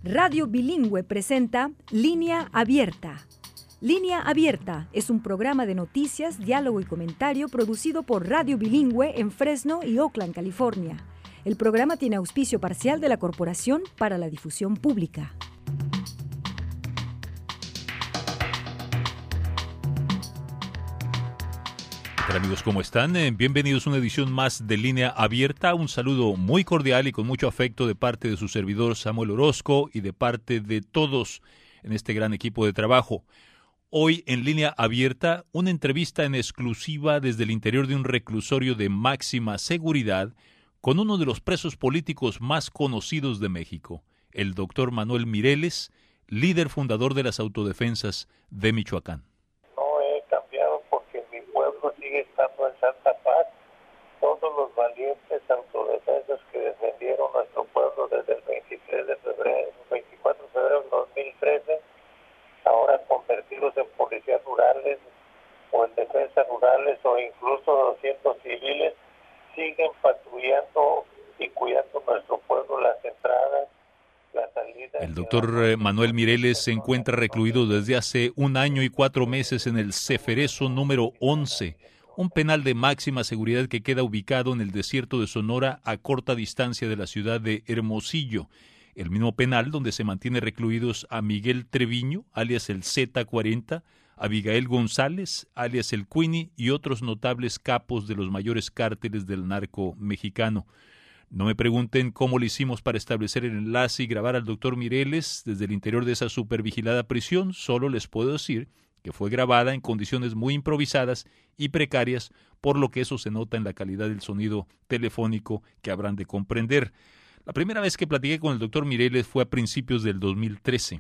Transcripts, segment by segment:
Radio Bilingüe presenta Línea Abierta. Línea Abierta es un programa de noticias, diálogo y comentario producido por Radio Bilingüe en Fresno y Oakland, California. El programa tiene auspicio parcial de la Corporación para la Difusión Pública. Hola amigos, ¿cómo están? Bienvenidos a una edición más de Línea Abierta. Un saludo muy cordial y con mucho afecto de parte de su servidor Samuel Orozco y de parte de todos en este gran equipo de trabajo. Hoy en Línea Abierta, una entrevista en exclusiva desde el interior de un reclusorio de máxima seguridad con uno de los presos políticos más conocidos de México, el doctor Manuel Mireles, líder fundador de las autodefensas de Michoacán. Sigue estando en santa paz. Todos los valientes autodefensas que defendieron nuestro pueblo desde el 23 de febrero, 24 de febrero de 2013, ahora convertidos en policías rurales o en defensas rurales o incluso 200 civiles, siguen patrullando y cuidando nuestro pueblo, las entradas, las salidas. El doctor Manuel Mireles se encuentra recluido desde hace 1 año y 4 meses en el Ceferezo número 11, un penal de máxima seguridad que queda ubicado en el desierto de Sonora a corta distancia de la ciudad de Hermosillo. El mismo penal donde se mantiene recluidos a Miguel Treviño, alias el Z40, Abigail González, alias el Queenie, y otros notables capos de los mayores cárteles del narco mexicano. No me pregunten cómo lo hicimos para establecer el enlace y grabar al doctor Mireles desde el interior de esa supervigilada prisión. Solo les puedo decir que fue grabada en condiciones muy improvisadas y precarias, por lo que eso se nota en la calidad del sonido telefónico que habrán de comprender. La primera vez que platiqué con el doctor Mireles fue a principios del 2013,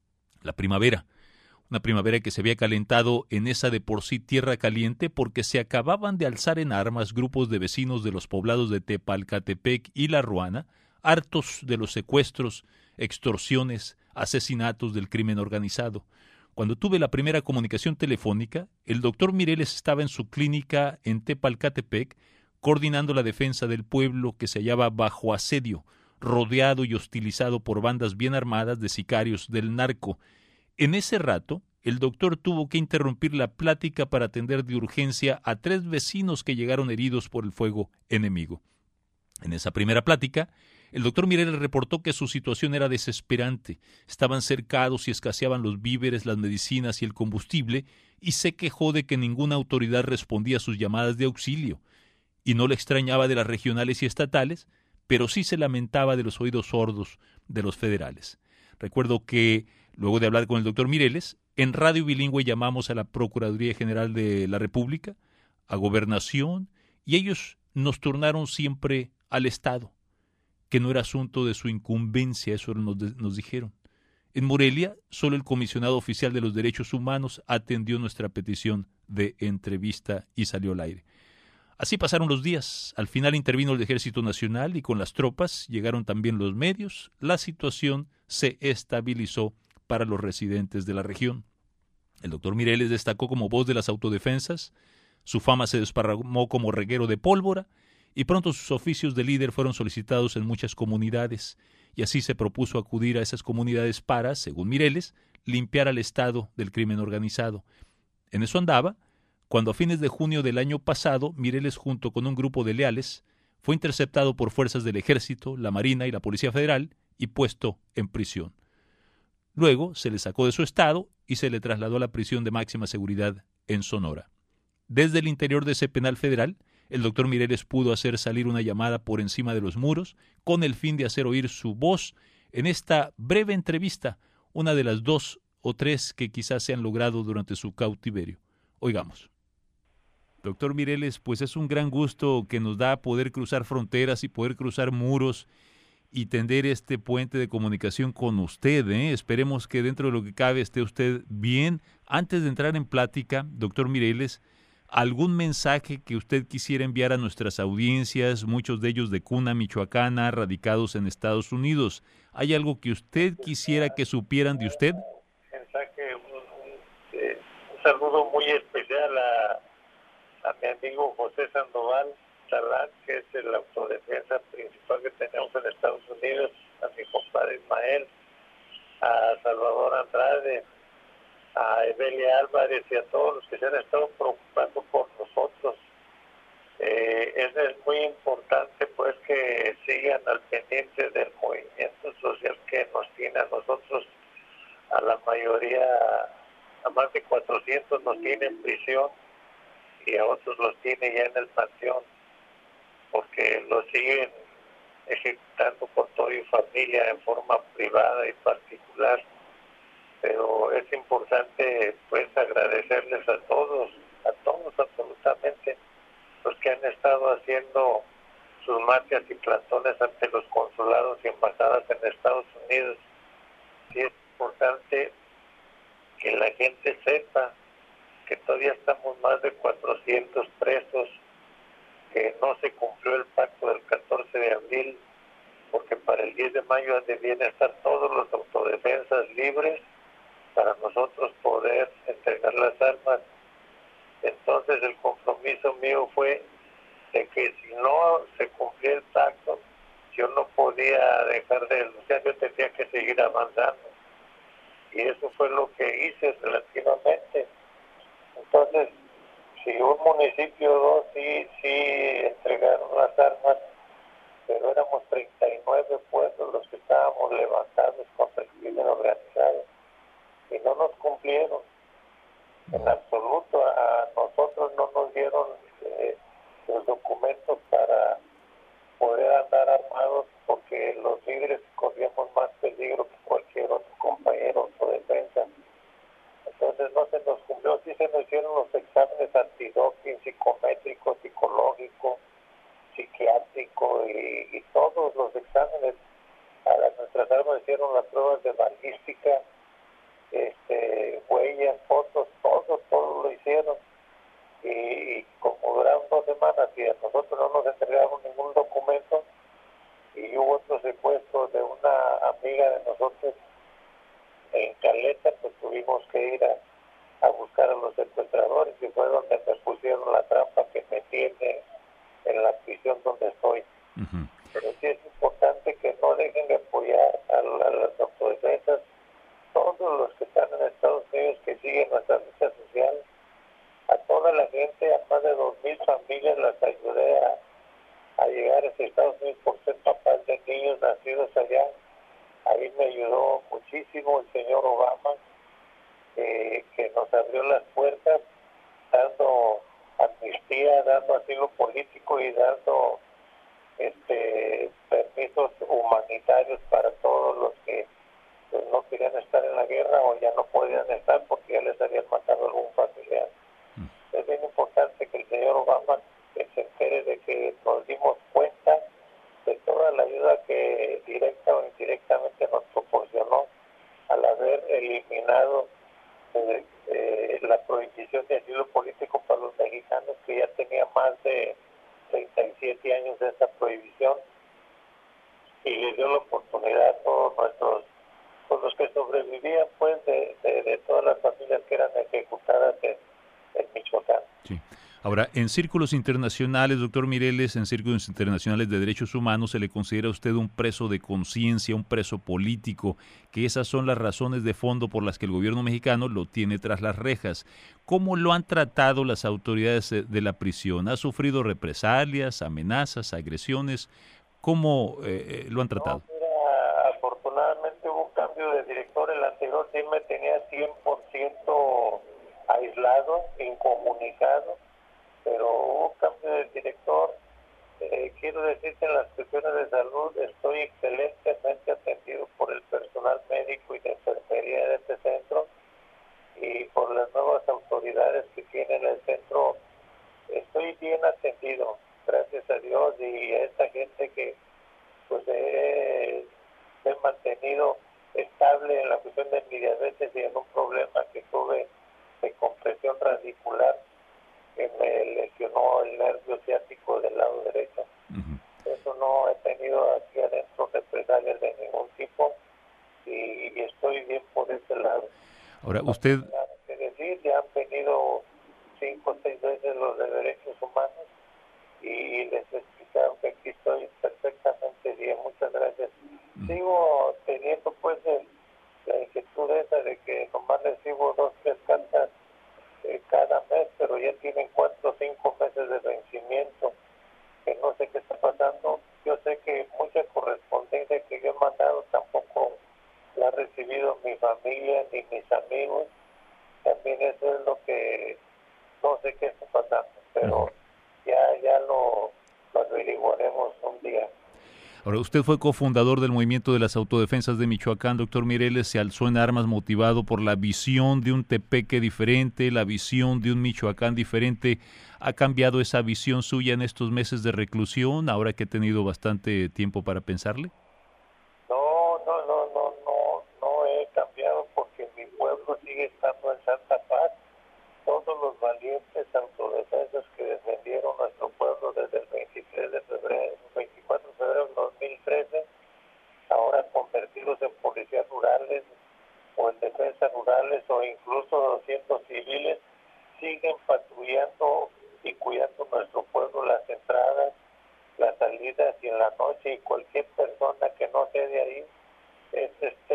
la primavera. Una primavera que se había calentado en esa de por sí tierra caliente porque se acababan de alzar en armas grupos de vecinos de los poblados de Tepalcatepec y La Ruana, hartos de los secuestros, extorsiones, asesinatos del crimen organizado. Cuando tuve la primera comunicación telefónica, el doctor Mireles estaba en su clínica en Tepalcatepec, coordinando la defensa del pueblo que se hallaba bajo asedio, rodeado y hostilizado por bandas bien armadas de sicarios del narco. En ese rato, el doctor tuvo que interrumpir la plática para atender de urgencia a 3 vecinos que llegaron heridos por el fuego enemigo. En esa primera plática, el doctor Mireles reportó que su situación era desesperante. Estaban cercados y escaseaban los víveres, las medicinas y el combustible, y se quejó de que ninguna autoridad respondía a sus llamadas de auxilio. Y no le extrañaba de las regionales y estatales, pero sí se lamentaba de los oídos sordos de los federales. Recuerdo que, luego de hablar con el doctor Mireles, en Radio Bilingüe llamamos a la Procuraduría General de la República, a Gobernación, y ellos nos turnaron siempre al Estado, que no era asunto de su incumbencia, eso nos dijeron. En Morelia, solo el comisionado oficial de los derechos humanos atendió nuestra petición de entrevista y salió al aire. Así pasaron los días. Al final intervino el Ejército Nacional y con las tropas llegaron también los medios. La situación se estabilizó para los residentes de la región. El doctor Mireles destacó como voz de las autodefensas. Su fama se desparramó como reguero de pólvora y pronto sus oficios de líder fueron solicitados en muchas comunidades, y así se propuso acudir a esas comunidades para, según Mireles, limpiar al Estado del crimen organizado. En eso andaba, cuando a fines de junio del año pasado, Mireles junto con un grupo de leales fue interceptado por fuerzas del Ejército, la Marina y la Policía Federal y puesto en prisión. Luego se le sacó de su estado y se le trasladó a la prisión de máxima seguridad en Sonora. Desde el interior de ese penal federal, el doctor Mireles pudo hacer salir una llamada por encima de los muros con el fin de hacer oír su voz en esta breve entrevista, una de las 2 o 3 que quizás se han logrado durante su cautiverio. Oigamos. Doctor Mireles, pues es un gran gusto que nos da poder cruzar fronteras y poder cruzar muros y tender este puente de comunicación con usted. Esperemos que dentro de lo que cabe esté usted bien. Antes de entrar en plática, doctor Mireles, ¿algún mensaje que usted quisiera enviar a nuestras audiencias, muchos de ellos de cuna michoacana, radicados en Estados Unidos? ¿Hay algo que usted quisiera que supieran de usted? Un saludo muy especial a mi amigo José Sandoval Talán, que es el autodefensa principal que tenemos en Estados Unidos, a mi compadre Ismael, a Salvador Andrade, a Evelia Álvarez y a todos los que se han estado preocupando por nosotros. Es muy importante pues que sigan al pendiente del movimiento social que nos tiene a nosotros, a la mayoría, a más de 400 nos tiene en prisión y a otros los tiene ya en el panteón, porque los siguen ejecutando por todo y familia en forma privada y particular. Pero es importante pues agradecerles a todos absolutamente, los que han estado haciendo sus marchas y plantones ante los consulados y embajadas en Estados Unidos. Sí es importante que la gente sepa que todavía estamos más de 400 presos, que no se cumplió el pacto del 14 de abril, porque para el 10 de mayo debían estar todos los autodefensas libres para nosotros poder entregar las armas. Entonces el compromiso mío fue de que si no se cumplía el pacto, yo no podía dejar de luchar, yo tenía que seguir avanzando. Y eso fue lo que hice relativamente. Entonces, si un municipio o dos sí entregaron las armas, pero éramos 39 pueblos los que estábamos levantados contra el crimen organizado y no nos cumplieron en absoluto. A nosotros no nos dieron los documentos para poder andar armados, porque los líderes corríamos más peligro que cualquier otro compañero o defensa. Entonces no se nos cumplió. Sí se nos hicieron los exámenes antidoping, psicométrico, psicológico, psiquiátrico y todos los exámenes. A nuestras armas hicieron las pruebas de balística, huellas, fotos, todo lo hicieron. Y como duraron 2 semanas y a nosotros no nos entregaron ningún documento, y hubo otro secuestro de una amiga de nosotros en Caleta, pues tuvimos que ir a buscar a los secuestradores, y fue donde me pusieron la trampa que me tiene en la prisión donde estoy. Uh-huh. Pero sí es importante que no dejen de apoyar a las autodefensas, todos los que están en Estados Unidos, que siguen nuestra lucha social. A toda la gente, a más de 2,000 familias las ayudé a llegar a Estados Unidos por ser papás de niños nacidos allá. Ahí me ayudó muchísimo el señor Obama, que nos abrió las puertas, dando amnistía, dando asilo político y dando permisos humanitarios para todos los que pues, no querían estar en la guerra o ya no podían estar porque ya les habían matado algún familiar. Es bien importante que el señor Obama se entere de que nos dimos cuenta de toda la ayuda que directa o indirectamente nos proporcionó al haber eliminado la prohibición de asilo político para los mexicanos, que ya tenía más de 37 años de esta prohibición, y le dio la oportunidad a todos nuestros, pues los que sobrevivían pues de todas las familias que eran ejecutadas en Michoacán. Sí. Ahora, en círculos internacionales, doctor Mireles, en círculos internacionales de derechos humanos, se le considera a usted un preso de conciencia, un preso político, que esas son las razones de fondo por las que el gobierno mexicano lo tiene tras las rejas. ¿Cómo lo han tratado las autoridades de la prisión? ¿Ha sufrido represalias, amenazas, agresiones? ¿Cómo lo han tratado? No, mira, afortunadamente hubo un cambio de director. El anterior sí me tenía 100% aislado, incomunicado, pero hubo cambio de director. Quiero decirte, en las cuestiones de salud estoy excelentemente atendido por el personal médico y de enfermería de este centro, y por las nuevas autoridades que tiene el centro. Estoy bien atendido, gracias a Dios, y a esta gente que pues he mantenido estable en la cuestión de mi diabetes y en un problema que tuve de compresión radicular que me lesionó el nervio ciático del lado derecho. Uh-huh. Eso no he tenido aquí adentro represalias de ningún tipo, y estoy bien por ese lado. Ahora, usted... Que decir, ya han venido 5 o 6 veces los de derechos humanos y les explicaron que aquí estoy perfectamente bien, muchas gracias. Uh-huh. Sigo teniendo pues la inquietud esa de que nomás recibo 2, 3 cartas cada mes, pero ya tienen 4 o 5 meses de vencimiento, que no sé qué está pasando. Yo sé que mucha correspondencia que yo he mandado tampoco la ha recibido mi familia ni mis amigos. También eso es lo que no sé qué está pasando, pero ya lo averiguaremos un día. Ahora, usted fue cofundador del Movimiento de las Autodefensas de Michoacán, doctor Mireles, se alzó en armas motivado por la visión de un Tepeque diferente, la visión de un Michoacán diferente. ¿Ha cambiado esa visión suya en estos meses de reclusión, ahora que ha tenido bastante tiempo para pensarle? No he cambiado porque mi pueblo sigue estando en santa paz. Todos los valientes autodefensas que defendieron nuestro pueblo desde el 23 de febrero, 24 de febrero de 2013, ahora convertidos en policías rurales o en defensas rurales o incluso siendo civiles, siguen patrullando y cuidando nuestro pueblo, las entradas, las salidas y en la noche, y cualquier persona que no sea de ahí es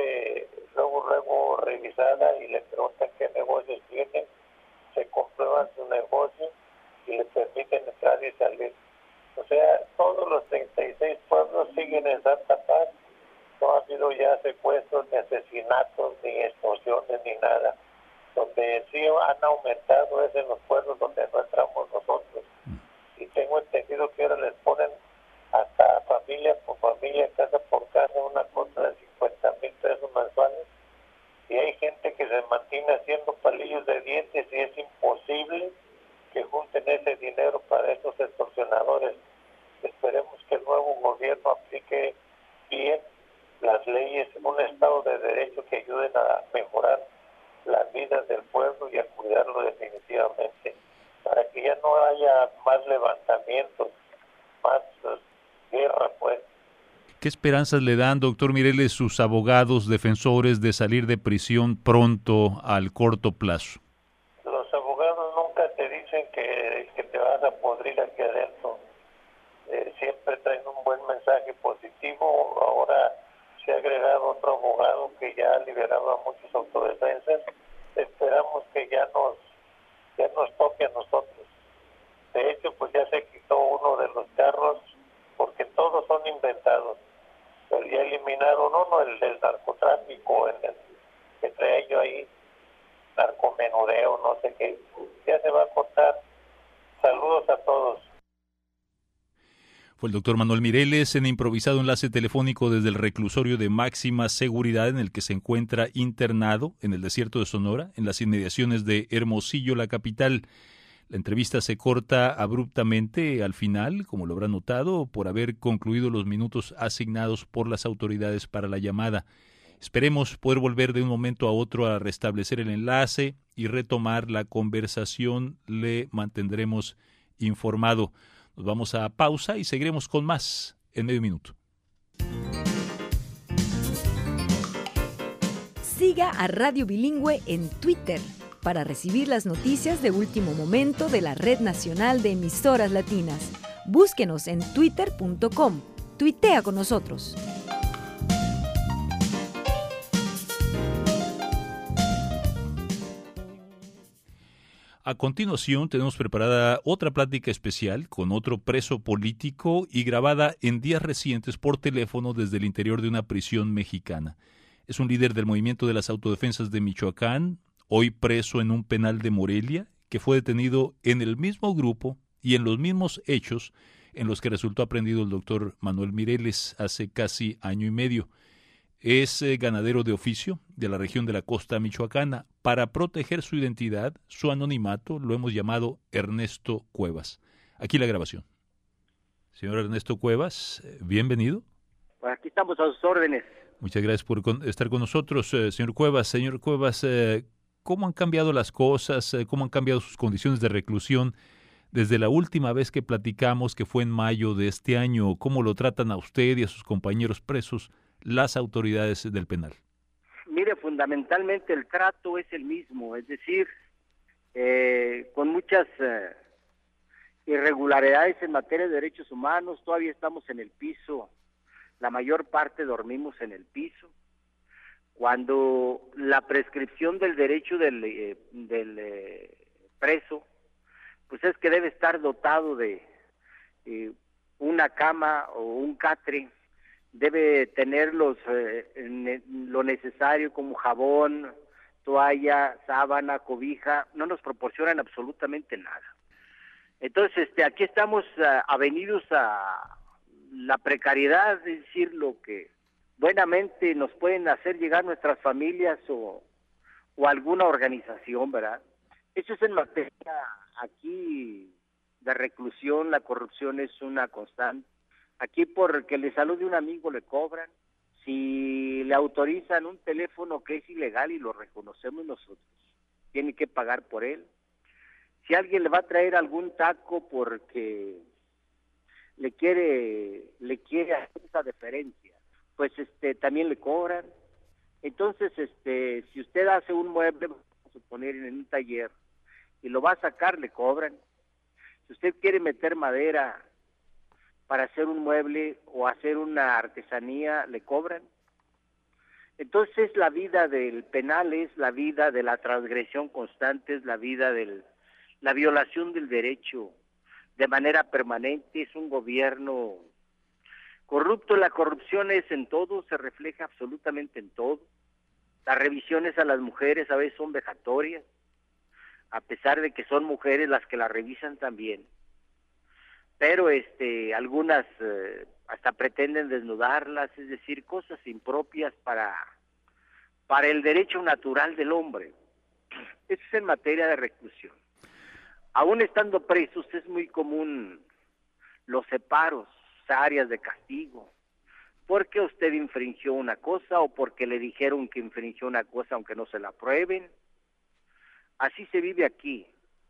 luego revisada y le preguntan qué negocios tienen, se comprueban su negocio y le permiten entrar y salir. O sea, todos los 36 pueblos siguen en santa paz. No ha habido ya secuestros, ni asesinatos, ni extorsiones, ni nada. Donde sí han aumentado es en los pueblos donde no entramos nosotros. Y tengo entendido que ahora les ponen hasta familia por familia, casa por casa, una cuota de 50,000 pesos mensuales. Y hay gente que se mantiene haciendo palillos de dientes y es imposible que junten ese dinero para estos extorsionadores. Esperemos que el nuevo gobierno aplique bien las leyes en un Estado de Derecho que ayuden a mejorar la vida del pueblo y a cuidarlo definitivamente, para que ya no haya más levantamientos, más guerra, pues. ¿Qué esperanzas le dan, doctor Mireles, sus abogados defensores de salir de prisión pronto, al corto plazo? Los abogados nunca te dicen que te vas a podrir aquí adentro. Siempre traen un buen mensaje positivo. Ahora se ha agregado otro abogado que ya ha liberado a muchos autodefensas. Esperamos que ya nos toque a nosotros. De hecho, pues ya se quitó uno de los carros, porque todos son inventados. Pero ya eliminaron uno, el del narcotráfico, que traía yo ahí, narcomenudeo, no sé qué. Ya se va a cortar. Saludos a todos. Fue el doctor Manuel Mireles en improvisado enlace telefónico desde el reclusorio de máxima seguridad en el que se encuentra internado en el desierto de Sonora, en las inmediaciones de Hermosillo, la capital. La entrevista se corta abruptamente al final, como lo habrá notado, por haber concluido los minutos asignados por las autoridades para la llamada. Esperemos poder volver de un momento a otro a restablecer el enlace y retomar la conversación. Le mantendremos informado. Nos vamos a pausa y seguiremos con más en medio minuto. Siga a Radio Bilingüe en Twitter para recibir las noticias de último momento de la Red Nacional de Emisoras Latinas. Búsquenos en twitter.com. Tuitea con nosotros. A continuación tenemos preparada otra plática especial con otro preso político y grabada en días recientes por teléfono desde el interior de una prisión mexicana. Es un líder del Movimiento de las Autodefensas de Michoacán, hoy preso en un penal de Morelia, que fue detenido en el mismo grupo y en los mismos hechos en los que resultó aprendido el doctor Manuel Mireles hace casi año y medio. Es ganadero de oficio de la región de la costa michoacana. Para proteger su identidad, su anonimato, lo hemos llamado Ernesto Cuevas. Aquí la grabación. Señor Ernesto Cuevas, bienvenido. Pues aquí estamos a sus órdenes. Muchas gracias por estar con nosotros, señor Cuevas. Señor Cuevas, ¿cómo han cambiado las cosas? ¿Cómo han cambiado sus condiciones de reclusión desde la última vez que platicamos, que fue en mayo de este año? ¿Cómo lo tratan a usted y a sus compañeros presos las autoridades del penal? Mire, fundamentalmente el trato es el mismo, es decir, con muchas irregularidades en materia de derechos humanos. Todavía estamos en el piso, la mayor parte dormimos en el piso, cuando la prescripción del derecho del preso, pues es que debe estar dotado de una cama o un catre, debe tener lo necesario como jabón, toalla, sábana, cobija. No nos proporcionan absolutamente nada. Entonces, aquí estamos avenidos a la precariedad, es decir, lo que buenamente nos pueden hacer llegar nuestras familias o alguna organización, ¿verdad? Eso es en materia aquí de reclusión. La corrupción es una constante. Aquí porque le salude un amigo le cobran. Si le autorizan un teléfono que es ilegal y lo reconocemos nosotros, tiene que pagar por él. Si alguien le va a traer algún taco porque le quiere hacer esa deferencia, pues también le cobran. Entonces, si usted hace un mueble, vamos a suponer en un taller, y lo va a sacar, le cobran. Si usted quiere meter madera para hacer un mueble o hacer una artesanía, le cobran. Entonces, la vida del penal es la vida de la transgresión constante, es la vida de la violación del derecho de manera permanente. Es un gobierno corrupto. La corrupción es en todo, se refleja absolutamente en todo. Las revisiones a las mujeres a veces son vejatorias, a pesar de que son mujeres las que la revisan también. Pero algunas hasta pretenden desnudarlas, es decir, cosas impropias para el derecho natural del hombre. Eso es en materia de reclusión. Aún estando presos es muy común los separos, áreas de castigo, porque usted infringió una cosa o porque le dijeron que infringió una cosa aunque no se la prueben. Así se vive aquí.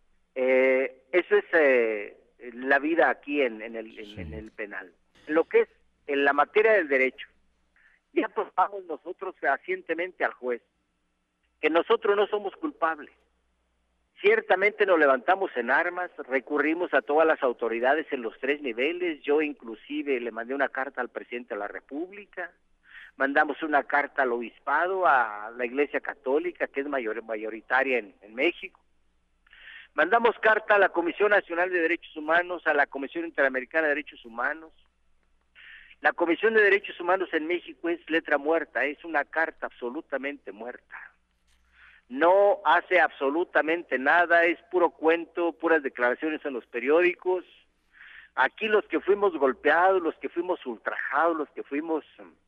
Eso es la vida aquí en el penal. Lo que es en la materia del derecho, ya probamos nosotros fehacientemente al juez que nosotros no somos culpables. Ciertamente nos levantamos en armas, recurrimos a todas las autoridades en los 3 niveles. Yo inclusive le mandé una carta al presidente de la República, mandamos una carta al obispado, a la Iglesia Católica, que es mayoritaria en México. Mandamos carta a la Comisión Nacional de Derechos Humanos, a la Comisión Interamericana de Derechos Humanos. La Comisión de Derechos Humanos en México es letra muerta, es una carta absolutamente muerta. No hace absolutamente nada, es puro cuento, puras declaraciones en los periódicos. Aquí los que fuimos golpeados, los que fuimos ultrajados, los que fuimos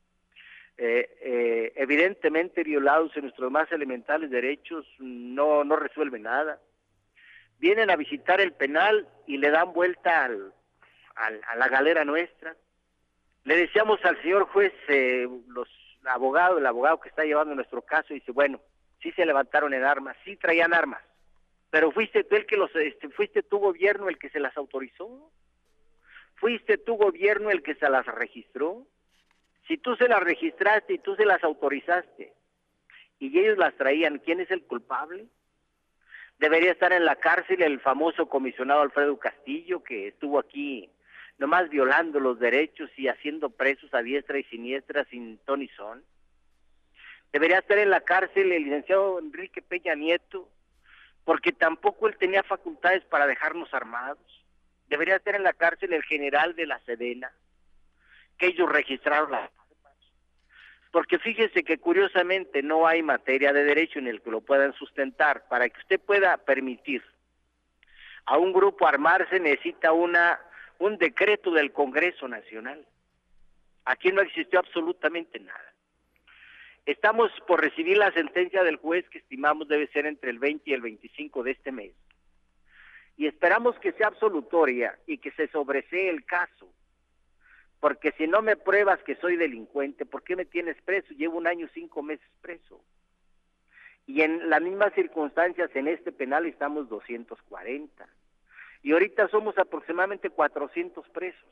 evidentemente violados en nuestros más elementales derechos, no resuelven nada. Vienen a visitar el penal y le dan vuelta a la galera nuestra. Le decíamos al señor juez, el abogado que está llevando nuestro caso, dice, bueno, sí se levantaron en armas, sí traían armas, pero fuiste tú fuiste tu gobierno el que se las autorizó, fuiste tu gobierno el que se las registró. Si tú se las registraste y tú se las autorizaste y ellos las traían, ¿quién es el culpable? Debería estar en la cárcel el famoso comisionado Alfredo Castillo, que estuvo aquí nomás violando los derechos y haciendo presos a diestra y siniestra sin ton ni son. Debería estar en la cárcel el licenciado Enrique Peña Nieto, porque tampoco él tenía facultades para dejarnos armados. Debería estar en la cárcel el general de la Sedena, que ellos registraron las armas. Porque fíjese que curiosamente no hay materia de derecho en el que lo puedan sustentar. Para que usted pueda permitir a un grupo armarse necesita un decreto del Congreso Nacional. Aquí no existió absolutamente nada. Estamos por recibir la sentencia del juez, que estimamos debe ser entre el 20 y el 25 de este mes. Y esperamos que sea absolutoria y que se sobresee el caso. Porque si no me pruebas que soy delincuente, ¿por qué me tienes preso? Llevo 1 año y 5 meses preso. Y en las mismas circunstancias en este penal estamos 240. Y ahorita somos aproximadamente 400 presos,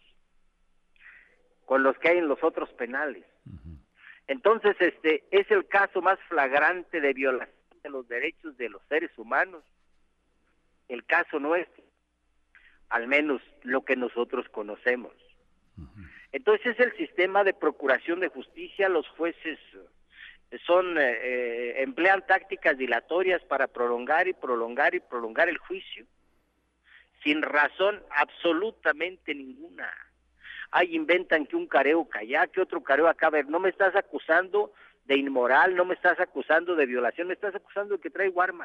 con los que hay en los otros penales. Entonces, es el caso más flagrante de violación de los derechos de los seres humanos, el caso nuestro, al menos lo que nosotros conocemos. Entonces es el sistema de procuración de justicia. Los jueces emplean tácticas dilatorias para prolongar y prolongar y prolongar el juicio, sin razón absolutamente ninguna. Ahí inventan que un careo allá, que otro careo acá. A ver, no me estás acusando de inmoral, no me estás acusando de violación, me estás acusando de que traigo armas.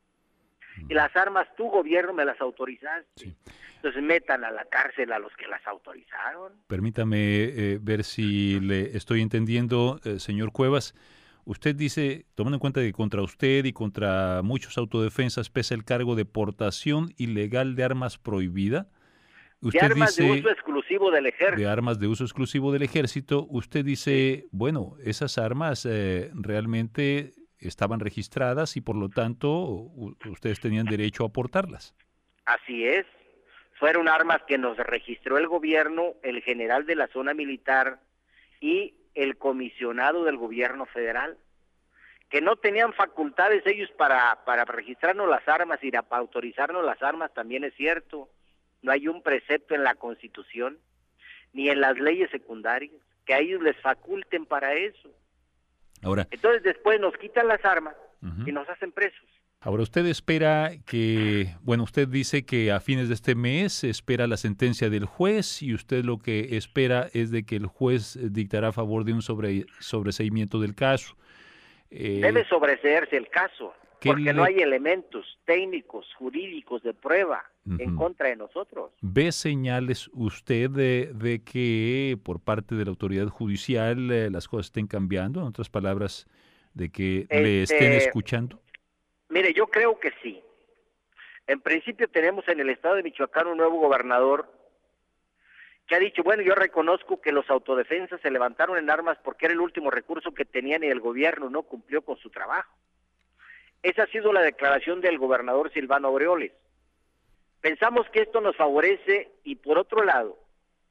Y las armas, tu gobierno me las autorizaste. Sí. Entonces metan a la cárcel a los que las autorizaron. Permítame ver si le estoy entendiendo, señor Cuevas. Usted dice, tomando en cuenta que contra usted y contra muchos autodefensas pesa el cargo de portación ilegal de armas prohibida. Usted de armas dice, de uso exclusivo del ejército. De armas de uso exclusivo del ejército. Usted dice, bueno, esas armas realmente estaban registradas y por lo tanto ustedes tenían derecho a portarlas. Así es. Fueron armas que nos registró el gobierno, el general de la zona militar y el comisionado del gobierno federal, que no tenían facultades ellos para registrarnos las armas y para autorizarnos las armas, también es cierto. No hay un precepto en la Constitución ni en las leyes secundarias que a ellos les faculten para eso. Ahora, entonces después nos quitan las armas y nos hacen presos. Ahora, usted espera que, bueno, usted dice que a fines de este mes espera la sentencia del juez y usted lo que espera es de que el juez dictará a favor de un sobreseimiento del caso. Debe sobreseerse el caso, porque no hay elementos técnicos, jurídicos de prueba en contra de nosotros. ¿Ve señales usted de que por parte de la autoridad judicial las cosas estén cambiando? En otras palabras, de que le estén escuchando. Mire, yo creo que sí. En principio tenemos en el estado de Michoacán un nuevo gobernador que ha dicho, bueno, yo reconozco que los autodefensas se levantaron en armas porque era el último recurso que tenían y el gobierno no cumplió con su trabajo. Esa ha sido la declaración del gobernador Silvano Aureoles. Pensamos que esto nos favorece y por otro lado,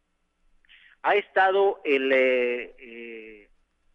ha estado el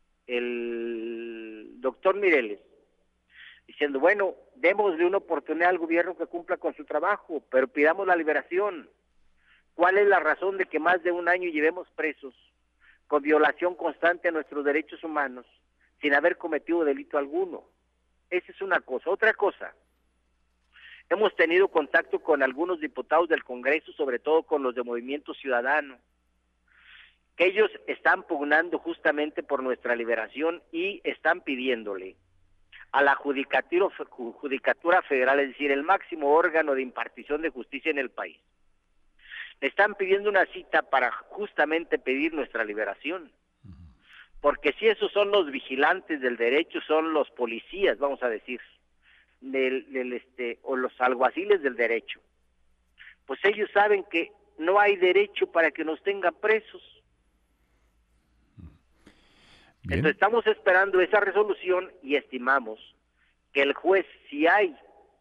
doctor Mireles diciendo, bueno, démosle una oportunidad al gobierno que cumpla con su trabajo, pero pidamos la liberación. ¿Cuál es la razón de que más de un año llevemos presos con violación constante a nuestros derechos humanos sin haber cometido delito alguno? Esa es una cosa. Otra cosa, hemos tenido contacto con algunos diputados del Congreso, sobre todo con los de Movimiento Ciudadano, que ellos están pugnando justamente por nuestra liberación y están pidiéndole a la Judicatura Federal, es decir, el máximo órgano de impartición de justicia en el país, le están pidiendo una cita para justamente pedir nuestra liberación. Porque si esos son los vigilantes del derecho, son los policías, vamos a decir, o los alguaciles del derecho, pues ellos saben que no hay derecho para que nos tengan presos. Bien. Entonces estamos esperando esa resolución y estimamos que el juez, si hay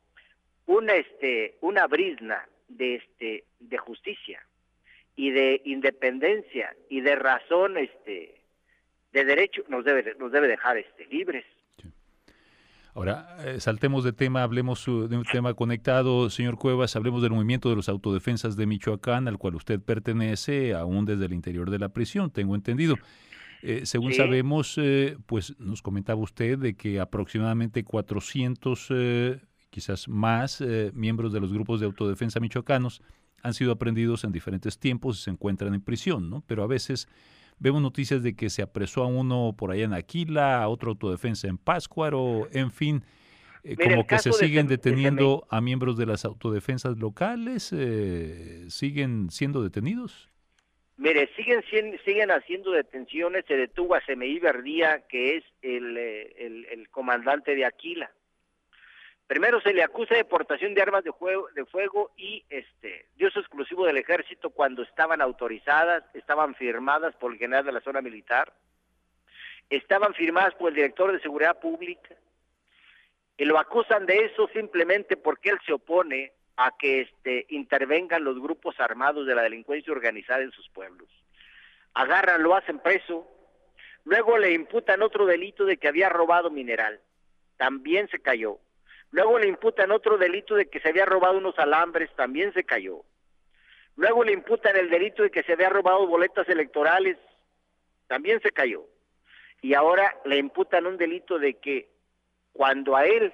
una brizna de justicia y de independencia y de razón de derecho, nos debe dejar libres. Sí. Ahora, saltemos de tema, hablemos de un tema conectado, señor Cuevas, hablemos del movimiento de los autodefensas de Michoacán, al cual usted pertenece, aún desde el interior de la prisión, tengo entendido. Según sabemos, pues nos comentaba usted de que aproximadamente 400, quizás más, miembros de los grupos de autodefensa michoacanos han sido aprehendidos en diferentes tiempos y se encuentran en prisión, ¿no? Pero a veces vemos noticias de que se apresó a uno por allá en Aquila, a otro autodefensa en Pátzcuaro, en fin, como que se siguen deteniendo a miembros de las autodefensas locales, ¿siguen siendo detenidos? Mire, siguen haciendo detenciones. Se detuvo a Semeí Verdía, que es el comandante de Aquila. Primero se le acusa de portación de armas de fuego y de uso exclusivo del ejército cuando estaban autorizadas, estaban firmadas por el general de la zona militar, estaban firmadas por el director de seguridad pública, y lo acusan de eso simplemente porque él se opone a que intervengan los grupos armados de la delincuencia organizada en sus pueblos. Agarran, lo hacen preso, luego le imputan otro delito de que había robado mineral, también se cayó. Luego le imputan otro delito de que se había robado unos alambres, también se cayó. Luego le imputan el delito de que se había robado boletas electorales, también se cayó. y ahora le imputan un delito de que cuando a él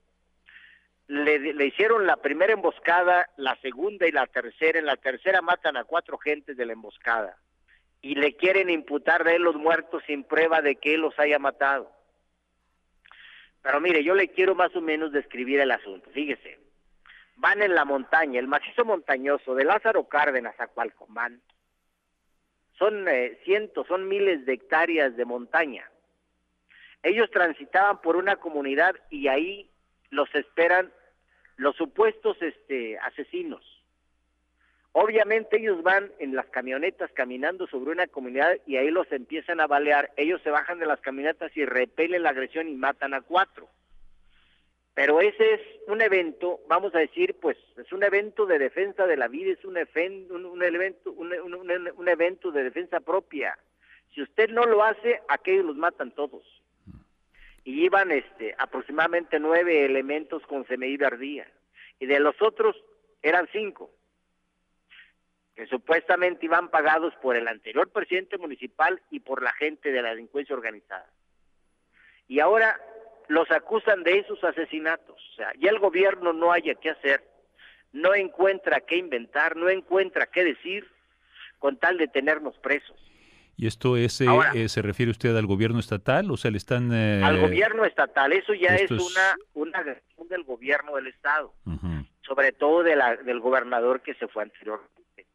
le hicieron la primera emboscada, la segunda y la tercera, en la tercera matan a 4 gentes de la emboscada y le quieren imputar de él los muertos sin prueba de que él los haya matado. Pero mire, yo le quiero más o menos describir el asunto. Fíjese, van en la montaña, el macizo montañoso de Lázaro Cárdenas a Cualcomán. Son cientos, son miles de hectáreas de montaña. Ellos transitaban por una comunidad y ahí los esperan los supuestos asesinos. Obviamente ellos van en las camionetas caminando sobre una comunidad y ahí los empiezan a balear. Ellos se bajan de las camionetas y repelen la agresión y matan a 4. Pero ese es un evento, vamos a decir, pues es un evento de defensa de la vida, es un evento de defensa propia. Si usted no lo hace, aquellos los matan todos. Y iban aproximadamente 9 elementos con CMI Verdía. Y de los otros eran 5, que supuestamente iban pagados por el anterior presidente municipal y por la gente de la delincuencia organizada. Y ahora los acusan de esos asesinatos. O sea, ya el gobierno no haya qué hacer, no encuentra qué inventar, no encuentra qué decir, con tal de tenernos presos. ¿Y esto Ahora, se refiere usted al gobierno estatal? O sea, le están... al gobierno estatal, eso ya es es una agresión del gobierno del estado, uh-huh. sobre todo del gobernador que se fue anteriormente.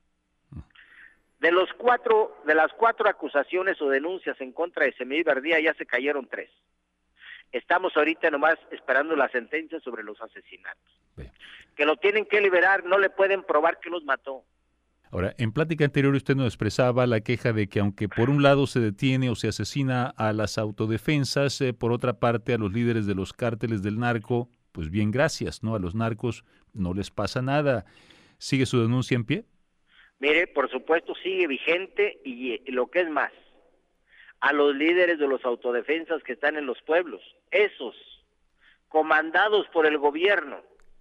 De las 4 acusaciones o denuncias en contra de CMI Verdía ya se cayeron 3. Estamos ahorita nomás esperando la sentencia sobre los asesinatos. Bien. Que lo tienen que liberar, no le pueden probar que los mató. Ahora, en plática anterior usted nos expresaba la queja de que aunque por un lado se detiene o se asesina a las autodefensas, por otra parte a los líderes de los cárteles del narco, pues bien, gracias, ¿no? A los narcos no les pasa nada. ¿Sigue su denuncia en pie? Mire, por supuesto sigue vigente y lo que es más, a los líderes de los autodefensas que están en los pueblos, esos comandados por el gobierno,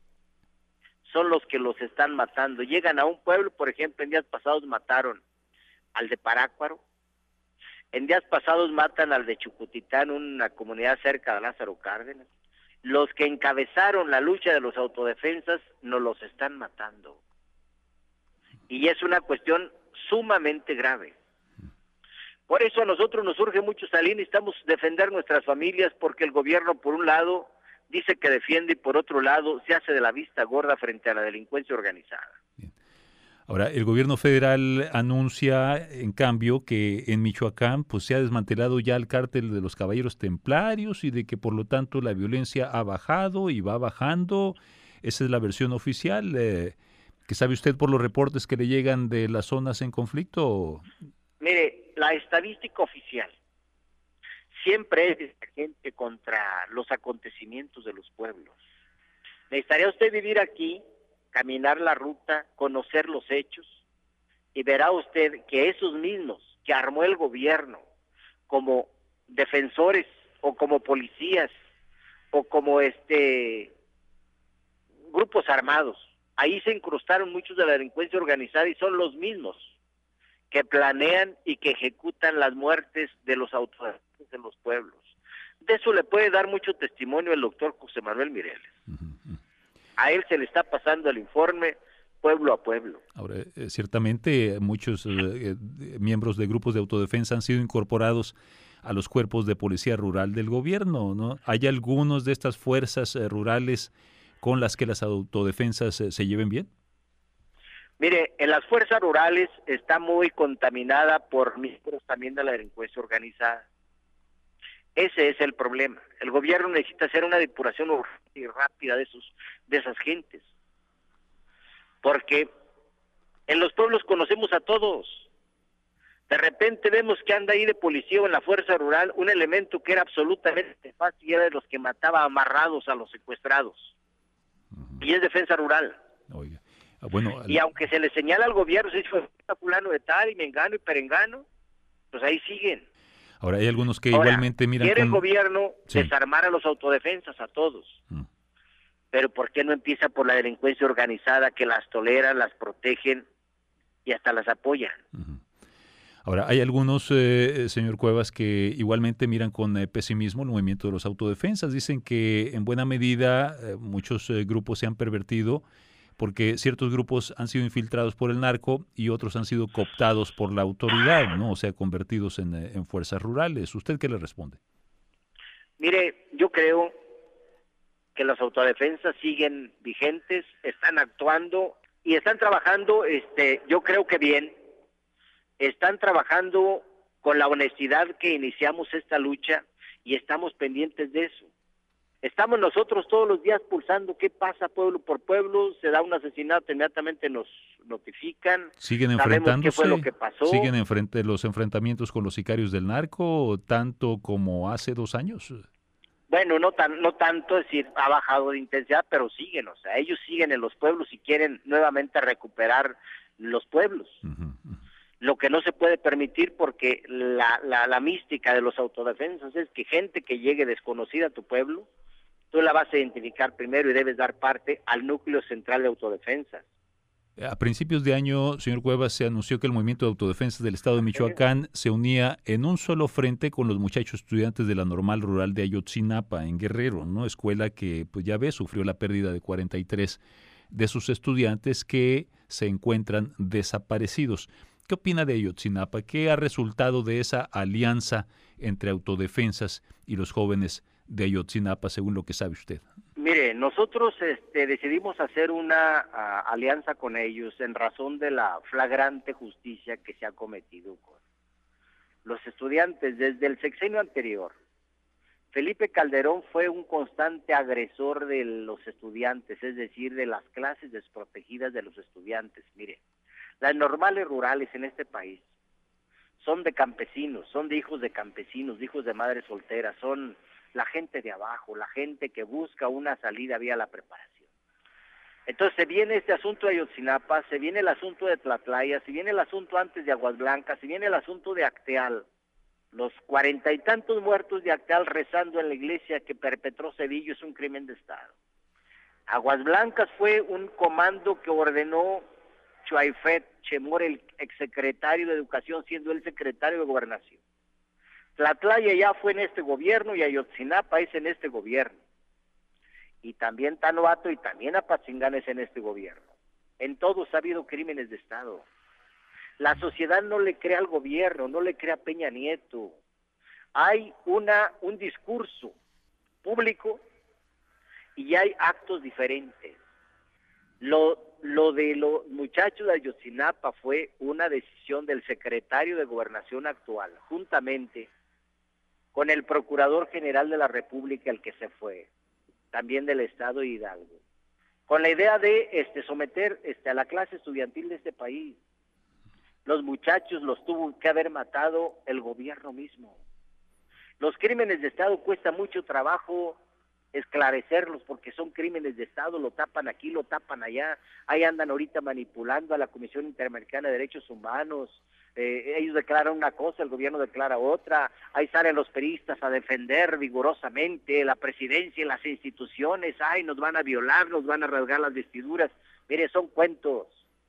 son los que los están matando. Llegan a un pueblo, por ejemplo, en días pasados mataron al de Parácuaro, en días pasados matan al de Chucutitán, una comunidad cerca de Lázaro Cárdenas. Los que encabezaron la lucha de los autodefensas nos los están matando. Y es una cuestión sumamente grave. Por eso a nosotros nos urge mucho salir, necesitamos defender nuestras familias, porque el gobierno, por un lado, dice que defiende y por otro lado se hace de la vista gorda frente a la delincuencia organizada. Bien. Ahora, el gobierno federal anuncia, en cambio, que en Michoacán pues se ha desmantelado ya el cártel de los Caballeros Templarios y de que por lo tanto la violencia ha bajado y va bajando. Esa es la versión oficial. ¿Qué sabe usted por los reportes que le llegan de las zonas en conflicto? Mire, la estadística oficial siempre es gente contra los acontecimientos de los pueblos. Necesitaría usted vivir aquí, caminar la ruta, conocer los hechos, y verá usted que esos mismos que armó el gobierno como defensores o como policías o como grupos armados, ahí se incrustaron muchos de la delincuencia organizada y son los mismos que planean y que ejecutan las muertes de los autores de los pueblos. De eso le puede dar mucho testimonio el doctor José Manuel Mireles. Uh-huh. A él se le está pasando el informe pueblo a pueblo. Ahora, ciertamente muchos miembros de grupos de autodefensa han sido incorporados a los cuerpos de policía rural del gobierno, ¿no? ¿Hay algunos de estas fuerzas rurales con las que las autodefensas se lleven bien? Mire, en las fuerzas rurales está muy contaminada por miembros también de la delincuencia organizada. Ese es el problema. El gobierno necesita hacer una depuración urgente y rápida de esas gentes. Porque en los pueblos conocemos a todos. De repente vemos que anda ahí de policía o en la fuerza rural un elemento que era absolutamente fácil y era de los que mataba amarrados a los secuestrados. Uh-huh. Y es defensa rural. Oiga. Bueno, y aunque se le señala al gobierno, se dice fulano de tal y mengano y perengano, pues ahí siguen. Ahora hay algunos que igualmente miran quiere el gobierno desarmar a los autodefensas, a todos. Pero ¿por qué no empieza por la delincuencia organizada que las tolera, las protegen y hasta las apoyan? Ahora, hay algunos, señor Cuevas, que igualmente miran con pesimismo el movimiento de los autodefensas. Dicen que en buena medida muchos grupos se han pervertido porque ciertos grupos han sido infiltrados por el narco y otros han sido cooptados por la autoridad, ¿no? O sea, convertidos en fuerzas rurales. ¿Usted qué le responde? Mire, yo creo que las autodefensas siguen vigentes, están actuando y están trabajando, yo creo que bien, están trabajando con la honestidad que iniciamos esta lucha y estamos pendientes de eso. Estamos nosotros todos los días pulsando qué pasa pueblo por pueblo, se da un asesinato, inmediatamente nos notifican. ¿Siguen sabemos enfrentándose? Qué fue lo que pasó. ¿Siguen los enfrentamientos con los sicarios del narco tanto como hace 2 años? Bueno, no tanto, es decir, ha bajado de intensidad, pero siguen, o sea, ellos siguen en los pueblos y quieren nuevamente recuperar los pueblos. Lo que no se puede permitir porque la mística de los autodefensas es que gente que llegue desconocida a tu pueblo, tú la vas a identificar primero y debes dar parte al núcleo central de autodefensas. A principios de año, señor Cuevas, se anunció que el movimiento de autodefensas del estado de Michoacán se unía en un solo frente con los muchachos estudiantes de la Normal Rural de Ayotzinapa, en Guerrero, ¿no? Escuela que, pues ya ve, sufrió la pérdida de 43 de sus estudiantes que se encuentran desaparecidos. ¿Qué opina de Ayotzinapa? ¿Qué ha resultado de esa alianza entre autodefensas y los jóvenes de Ayotzinapa, según lo que sabe usted? Mire, nosotros decidimos hacer una alianza con ellos en razón de la flagrante justicia que se ha cometido con los estudiantes desde el sexenio anterior. Felipe Calderón fue un constante agresor de los estudiantes, es decir, de las clases desprotegidas de los estudiantes. Mire, las normales rurales en este país son de campesinos, son de hijos de hijos de madres solteras, son la gente de abajo, la gente que busca una salida vía la preparación. Entonces se viene este asunto de Ayotzinapa, se viene el asunto de Tlatlaya, se viene el asunto antes de Aguas Blancas, se viene el asunto de Acteal, los 40 y tantos muertos de Acteal rezando en la iglesia que perpetró Cedillo es un crimen de Estado. Aguas Blancas fue un comando que ordenó Chuaifet Chemor, el exsecretario de Educación, siendo el secretario de Gobernación. Tlatlaya ya fue en este gobierno y Ayotzinapa es en este gobierno. Y también Tanoato y también Apatzingán es en este gobierno. En todos ha habido crímenes de Estado. La sociedad no le cree al gobierno, no le cree a Peña Nieto. Hay un discurso público y hay actos diferentes. Lo de los muchachos de Ayotzinapa fue una decisión del secretario de Gobernación actual, juntamente con el Procurador General de la República, el que se fue, también del Estado de Hidalgo, con la idea de someter a la clase estudiantil de este país. Los muchachos los tuvo que haber matado el gobierno mismo. Los crímenes de Estado cuesta mucho trabajo esclarecerlos porque son crímenes de Estado, lo tapan aquí, lo tapan allá, ahí andan ahorita manipulando a la Comisión Interamericana de Derechos Humanos, ellos declaran una cosa, el gobierno declara otra, ahí salen los periodistas a defender vigorosamente la presidencia y las instituciones, ay, nos van a violar, nos van a rasgar las vestiduras. Mire, son cuentos,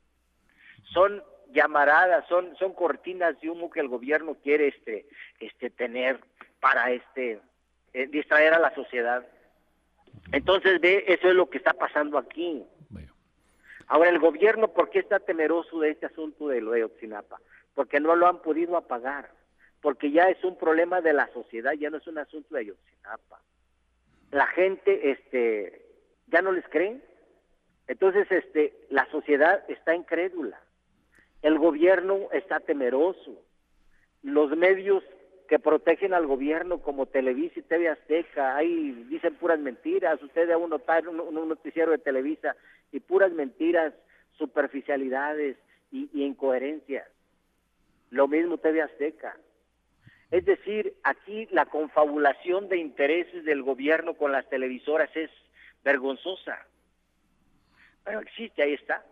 son llamaradas, son cortinas de humo que el gobierno quiere tener para distraer a la sociedad. Entonces, eso es lo que está pasando aquí. Ahora, el gobierno, ¿por qué está temeroso de este asunto de lo de Ayotzinapa? Porque no lo han podido apagar, porque ya es un problema de la sociedad, ya no es un asunto de Ayotzinapa. La gente ya no les cree. Entonces, la sociedad está incrédula. El gobierno está temeroso. Los medios que protegen al gobierno como Televisa y TV Azteca, ahí dicen puras mentiras. Usted ve un noticiero de Televisa y puras mentiras, superficialidades y incoherencias. Lo mismo TV Azteca. Es decir, aquí la confabulación de intereses del gobierno con las televisoras es vergonzosa. Pero existe, ahí está.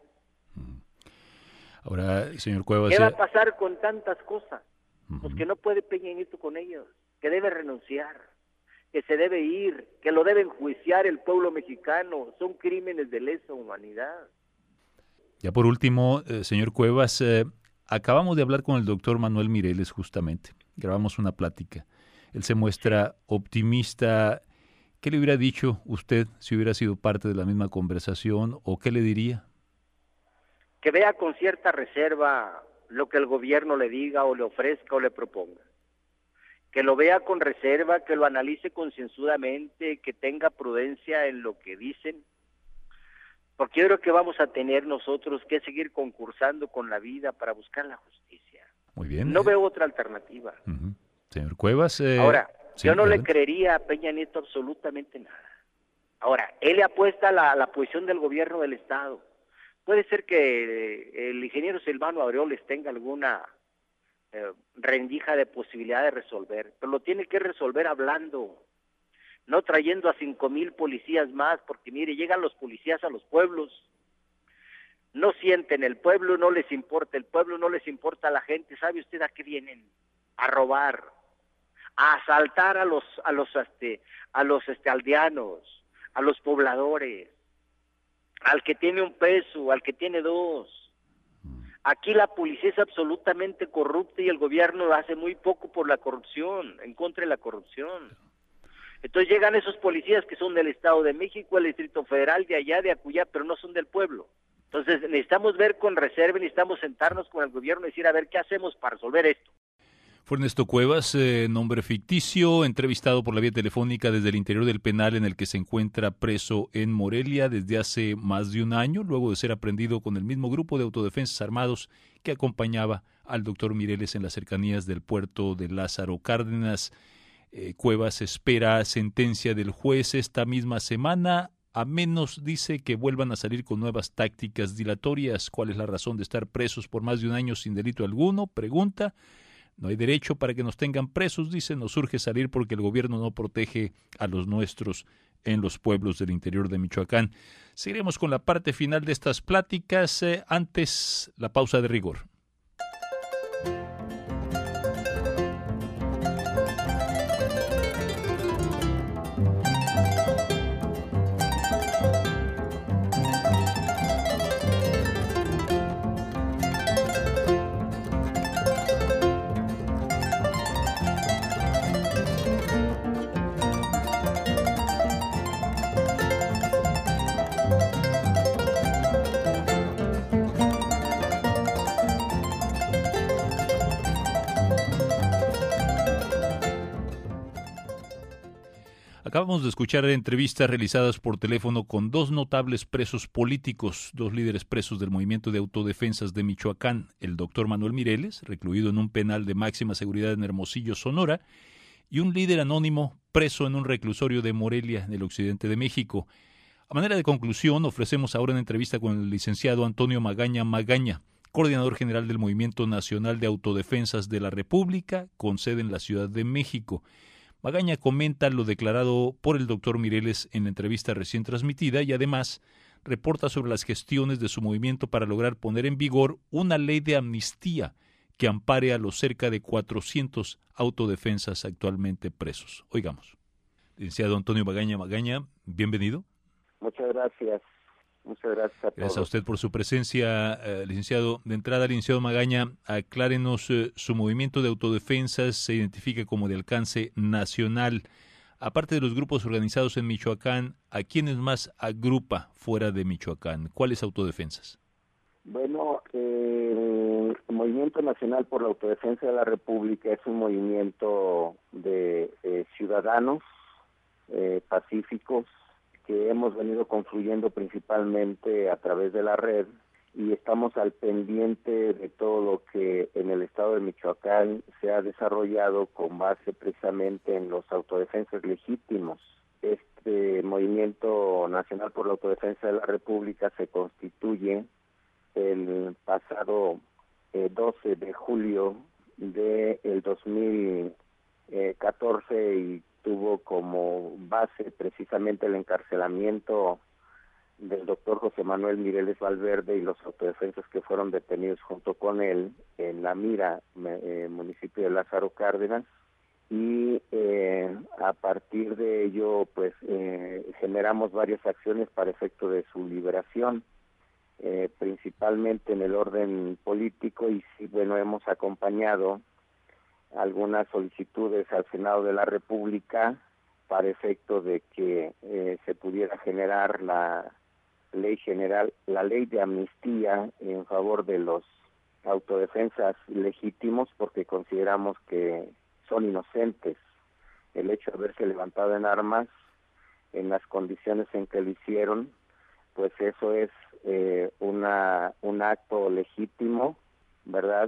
Ahora, señor Cuevas, ¿qué va a pasar con tantas cosas? Pues que no puede Peña Nieto con ellos, que debe renunciar, que se debe ir, que lo debe enjuiciar el pueblo mexicano. Son crímenes de lesa humanidad. Ya por último, señor Cuevas, acabamos de hablar con el doctor Manuel Mireles justamente, grabamos una plática. Él se muestra optimista. ¿Qué le hubiera dicho usted si hubiera sido parte de la misma conversación o qué le diría? Que vea con cierta reserva lo que el gobierno le diga o le ofrezca o le proponga. Que lo vea con reserva, que lo analice concienzudamente, que tenga prudencia en lo que dicen, porque yo creo que vamos a tener nosotros que seguir concursando con la vida para buscar la justicia. Muy bien. No veo otra alternativa. Señor Cuevas. Ahora, sí, yo no adelante. le creería a Peña Nieto absolutamente nada. Ahora, él le apuesta a la posición del gobierno del Estado. Puede ser que el ingeniero Silvano Aureoles tenga alguna rendija de posibilidad de resolver, pero lo tiene que resolver hablando, no trayendo a 5,000 policías más, porque mire, llegan los policías a los pueblos, no sienten el pueblo, no les importa el pueblo, no les importa la gente. ¿Sabe usted a qué vienen? A robar, a asaltar a los aldeanos, a los pobladores, al que tiene un peso, al que tiene dos. Aquí la policía es absolutamente corrupta y el gobierno hace muy poco por la corrupción, en contra de la corrupción. Entonces llegan esos policías que son del Estado de México, el Distrito Federal, de allá, de acullá, pero no son del pueblo. Entonces necesitamos ver con reserva, necesitamos sentarnos con el gobierno y decir, a ver, ¿qué hacemos para resolver esto? Fue Ernesto Cuevas, nombre ficticio, entrevistado por la vía telefónica desde el interior del penal en el que se encuentra preso en Morelia desde hace más de un año, luego de ser aprehendido con el mismo grupo de autodefensas armados que acompañaba al doctor Mireles en las cercanías del puerto de Lázaro Cárdenas. Cuevas espera sentencia del juez esta misma semana, a menos, dice, que vuelvan a salir con nuevas tácticas dilatorias. ¿Cuál es la razón de estar presos por más de un año sin delito alguno? Pregunta. No hay derecho para que nos tengan presos, dice, nos urge salir porque el gobierno no protege a los nuestros en los pueblos del interior de Michoacán. Seguiremos con la parte final de estas pláticas, antes la pausa de rigor. Acabamos de escuchar entrevistas realizadas por teléfono con dos notables presos políticos, dos líderes presos del movimiento de autodefensas de Michoacán, el doctor Manuel Mireles, recluido en un penal de máxima seguridad en Hermosillo, Sonora, y un líder anónimo preso en un reclusorio de Morelia, en el occidente de México. A manera de conclusión, ofrecemos ahora una entrevista con el licenciado Antonio Magaña Magaña, coordinador general del Movimiento Nacional de Autodefensas de la República, con sede en la Ciudad de México. Magaña comenta lo declarado por el doctor Mireles en la entrevista recién transmitida y además reporta sobre las gestiones de su movimiento para lograr poner en vigor una ley de amnistía que ampare a los cerca de 400 autodefensas actualmente presos. Oigamos. Licenciado Antonio Magaña Magaña, bienvenido. Muchas gracias. Muchas gracias a todos. Gracias a usted por su presencia, licenciado. De entrada, licenciado Magaña, aclárenos, su movimiento de autodefensas se identifica como de alcance nacional. Aparte de los grupos organizados en Michoacán, ¿a quiénes más agrupa fuera de Michoacán? ¿Cuáles autodefensas? Bueno, el Movimiento Nacional por la Autodefensa de la República es un movimiento de ciudadanos pacíficos, que hemos venido confluyendo principalmente a través de la red y estamos al pendiente de todo lo que en el estado de Michoacán se ha desarrollado con base precisamente en los autodefensas legítimos. Este Movimiento Nacional por la Autodefensa de la República se constituye el pasado 12 de julio del 2014 y tuvo como base precisamente el encarcelamiento del doctor José Manuel Mireles Valverde y los autodefensas que fueron detenidos junto con él en La Mira, municipio de Lázaro Cárdenas, y a partir de ello pues generamos varias acciones para efecto de su liberación. principalmente en el orden político, y sí, bueno, hemos acompañado algunas solicitudes al Senado de la República para efecto de que se pudiera generar la ley de amnistía en favor de los autodefensas legítimos, porque consideramos que son inocentes. El hecho de haberse levantado en armas en las condiciones en que lo hicieron, pues eso es un acto legítimo, ¿verdad?,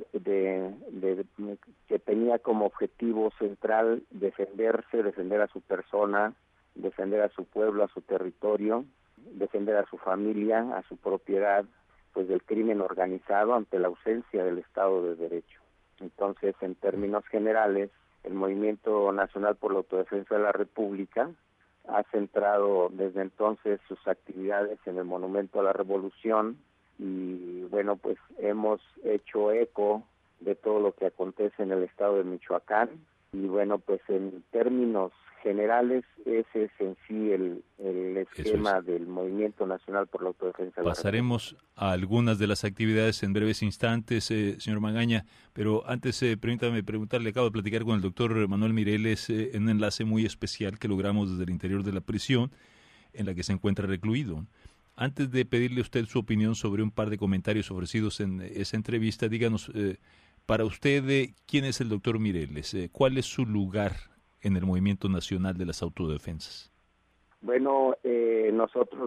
que tenía como objetivo central defender a su persona, defender a su pueblo, a su territorio, defender a su familia, a su propiedad, pues del crimen organizado ante la ausencia del Estado de Derecho. Entonces, en términos generales, el Movimiento Nacional por la Autodefensa de la República ha centrado desde entonces sus actividades en el Monumento a la Revolución, y bueno, pues hemos hecho eco de todo lo que acontece en el estado de Michoacán, y bueno, pues en términos generales ese es en sí el esquema del Movimiento Nacional por la Autodefensa. Pasaremos a algunas de las actividades en breves instantes, señor Magaña, pero antes permítame preguntarle, acabo de platicar con el doctor Manuel Mireles en un enlace muy especial que logramos desde el interior de la prisión en la que se encuentra recluido. Antes de pedirle a usted su opinión sobre un par de comentarios ofrecidos en esa entrevista, díganos, para usted, ¿quién es el doctor Mireles? ¿Cuál es su lugar en el Movimiento Nacional de las Autodefensas? Bueno, nosotros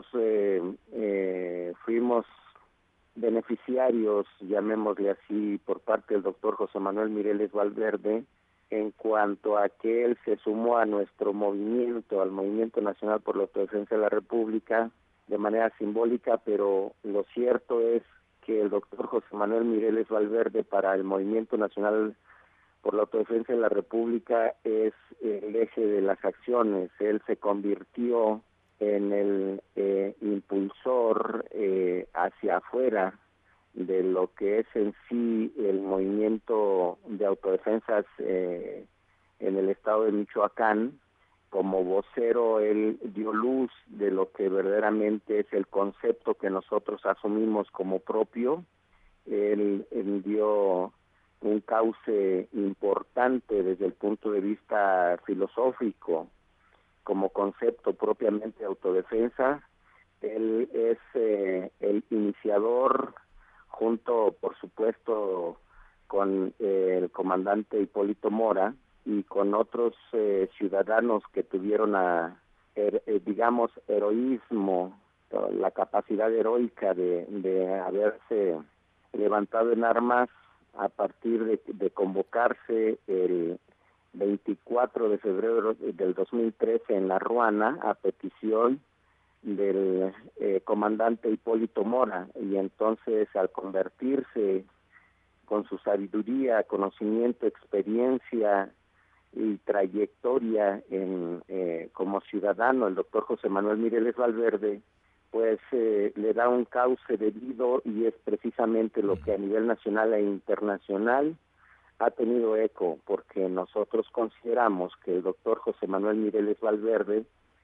fuimos beneficiarios, llamémosle así, por parte del doctor José Manuel Mireles Valverde, en cuanto a que él se sumó a nuestro movimiento, al Movimiento Nacional por la Autodefensa de la República, de manera simbólica, pero lo cierto es que el doctor José Manuel Mireles Valverde para el Movimiento Nacional por la Autodefensa de la República es el eje de las acciones. Él se convirtió en el impulsor hacia afuera de lo que es en sí el movimiento de autodefensas en el estado de Michoacán. Como vocero, él dio luz de lo que verdaderamente es el concepto que nosotros asumimos como propio. Él dio un cauce importante desde el punto de vista filosófico como concepto propiamente de autodefensa. Él es el iniciador, junto por supuesto con el comandante Hipólito Mora y con otros ciudadanos que tuvieron digamos heroísmo, la capacidad heroica de haberse levantado en armas a partir de convocarse el 24 de febrero del 2013 en La Ruana a petición del comandante Hipólito Mora, y entonces al convertirse con su sabiduría, conocimiento, experiencia y trayectoria como ciudadano, el doctor José Manuel Mireles Valverde, pues le da un cauce debido, y es precisamente lo que a nivel nacional e internacional ha tenido eco, porque nosotros consideramos que el doctor José Manuel Mireles Valverde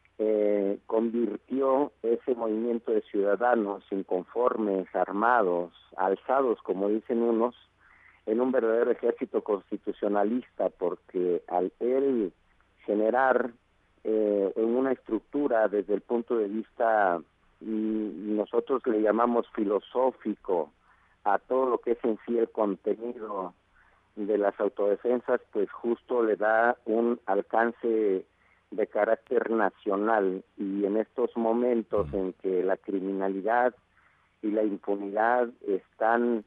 convirtió ese movimiento de ciudadanos inconformes, armados, alzados, como dicen unos, en un verdadero ejército constitucionalista, porque al él generar en una estructura desde el punto de vista, nosotros le llamamos filosófico, a todo lo que es en sí el contenido de las autodefensas, pues justo le da un alcance de carácter nacional, y en estos momentos en que la criminalidad y la impunidad están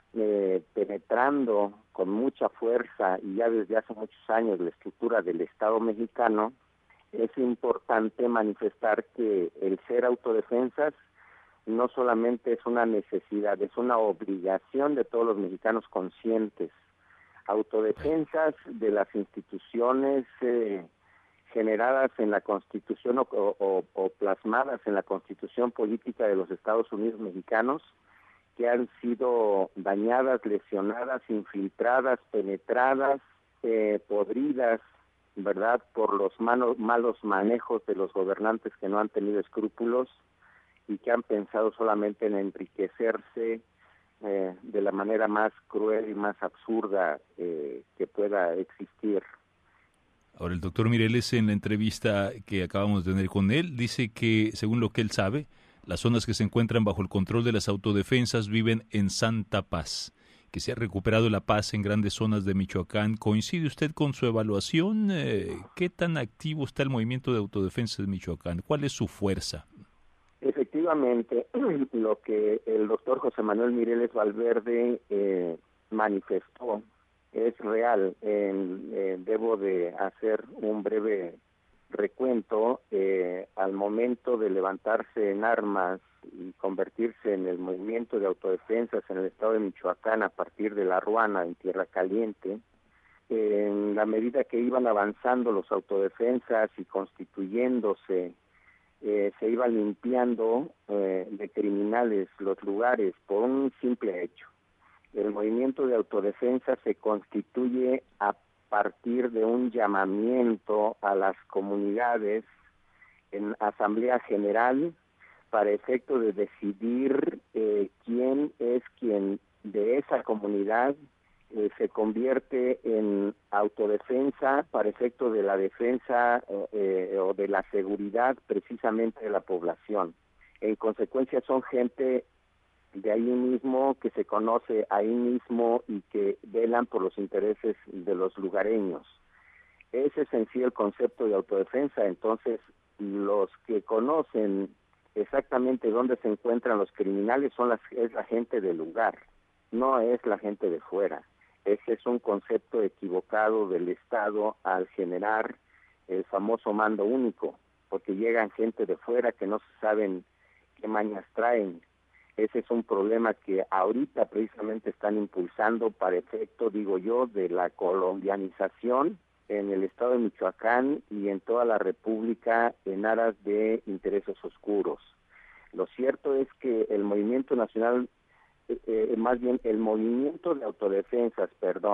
penetrando con mucha fuerza y ya desde hace muchos años la estructura del Estado mexicano, es importante manifestar que el ser autodefensas no solamente es una necesidad, es una obligación de todos los mexicanos conscientes. Autodefensas de las instituciones generadas en la Constitución o plasmadas en la Constitución Política de los Estados Unidos Mexicanos, que han sido dañadas, lesionadas, infiltradas, penetradas, podridas, ¿verdad?, por los malos manejos de los gobernantes que no han tenido escrúpulos, y que han pensado solamente en enriquecerse de la manera más cruel y más absurda que pueda existir. Ahora, el doctor Mireles, en la entrevista que acabamos de tener con él, dice que, según lo que él sabe, las zonas que se encuentran bajo el control de las autodefensas viven en santa paz, que se ha recuperado la paz en grandes zonas de Michoacán. ¿Coincide usted con su evaluación? ¿Qué tan activo está el movimiento de autodefensa de Michoacán? ¿Cuál es su fuerza? Efectivamente, lo que el doctor José Manuel Mireles Valverde manifestó es real. Debo de hacer un breve recuento. Al momento de levantarse en armas y convertirse en el movimiento de autodefensas en el estado de Michoacán a partir de La Ruana, en Tierra Caliente, en la medida que iban avanzando los autodefensas y constituyéndose, se iba limpiando de criminales los lugares por un simple hecho. El movimiento de autodefensa se constituye a partir de un llamamiento a las comunidades en asamblea general para efecto de decidir quién es quien de esa comunidad se convierte en autodefensa para efecto de la defensa o de la seguridad precisamente de la población. En consecuencia son gente de ahí mismo, que se conoce ahí mismo y que velan por los intereses de los lugareños. Ese es en sí el concepto de autodefensa. Entonces, los que conocen exactamente dónde se encuentran los criminales es la gente del lugar, no es la gente de fuera. Ese es un concepto equivocado del Estado al generar el famoso mando único, porque llegan gente de fuera que no saben qué mañas traen. Ese es un problema que ahorita precisamente están impulsando para efecto, digo yo, de la colombianización en el estado de Michoacán y en toda la República en aras de intereses oscuros. Lo cierto es que el movimiento nacional, más bien el movimiento de autodefensas,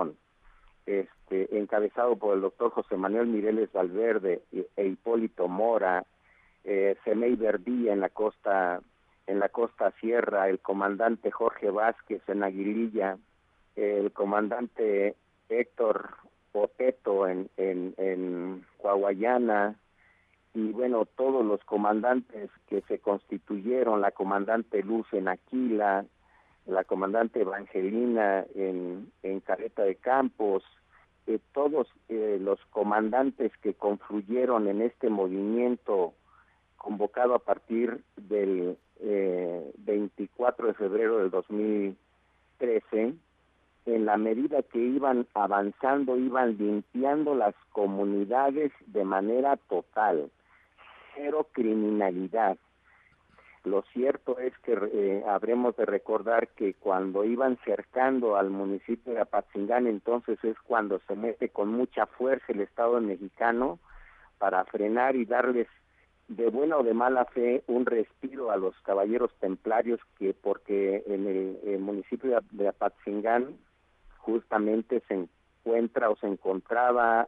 encabezado por el doctor José Manuel Mireles Valverde e Hipólito Mora, Semey Verdía en la costa sierra, el comandante Jorge Vázquez en Aguililla, el comandante Héctor Poteto en Coahuayana, y bueno, todos los comandantes que se constituyeron, la comandante Luz en Aquila, la comandante Evangelina en Caleta de Campos, todos los comandantes que confluyeron en este movimiento convocado a partir del 24 de febrero del 2013, en la medida que iban avanzando, iban limpiando las comunidades de manera total, cero criminalidad. Lo cierto es que habremos de recordar que cuando iban cercando al municipio de Apatzingán, entonces es cuando se mete con mucha fuerza el Estado mexicano para frenar y darles de buena o de mala fe un respiro a los caballeros templarios, porque en el municipio de Apatzingán justamente se encontraba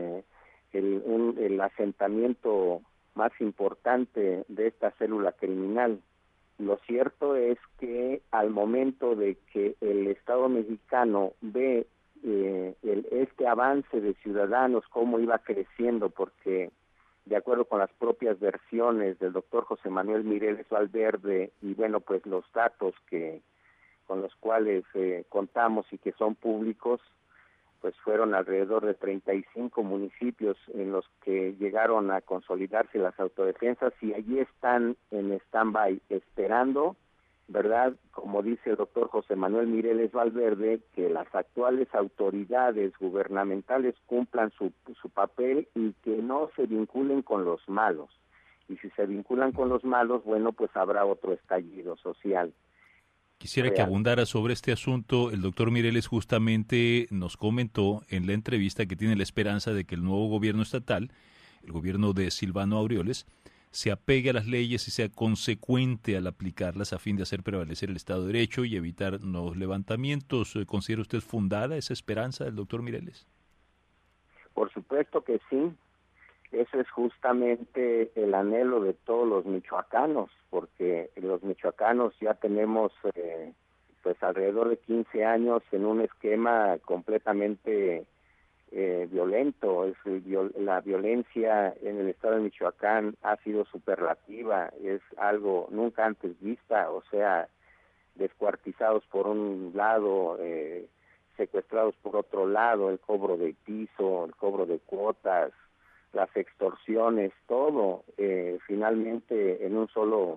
el asentamiento más importante de esta célula criminal. Lo cierto es que al momento de que el Estado mexicano ve este avance de ciudadanos, cómo iba creciendo, porque de acuerdo con las propias versiones del doctor José Manuel Mireles Valverde y bueno, pues los datos con los cuales contamos y que son públicos, pues fueron alrededor de 35 municipios en los que llegaron a consolidarse las autodefensas y allí están en stand-by esperando, ¿verdad? Como dice el doctor José Manuel Mireles Valverde, que las actuales autoridades gubernamentales cumplan su papel y que no se vinculen con los malos. Y si se vinculan con los malos, bueno, pues habrá otro estallido social. Quisiera que abundara sobre este asunto. El doctor Mireles justamente nos comentó en la entrevista que tiene la esperanza de que el nuevo gobierno estatal, el gobierno de Silvano Aureoles, se apegue a las leyes y sea consecuente al aplicarlas a fin de hacer prevalecer el Estado de Derecho y evitar nuevos levantamientos. ¿Considera usted fundada esa esperanza del doctor Mireles? Por supuesto que sí. ese es justamente el anhelo de todos los michoacanos, porque los michoacanos ya tenemos pues alrededor de 15 años en un esquema completamente violento. La violencia en el estado de Michoacán ha sido superlativa, es algo nunca antes vista, o sea, descuartizados por un lado, secuestrados por otro lado, el cobro de piso, el cobro de cuotas, las extorsiones, todo finalmente en un solo,